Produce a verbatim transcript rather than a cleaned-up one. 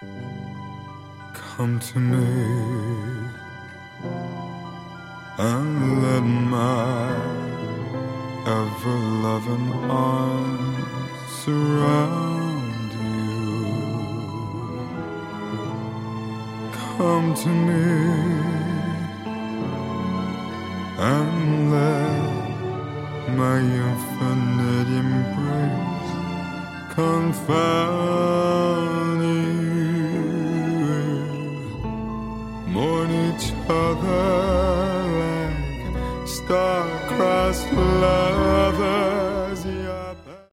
Come to me and let my ever-loving arms surround you. Come to me and let my infinite embrace confound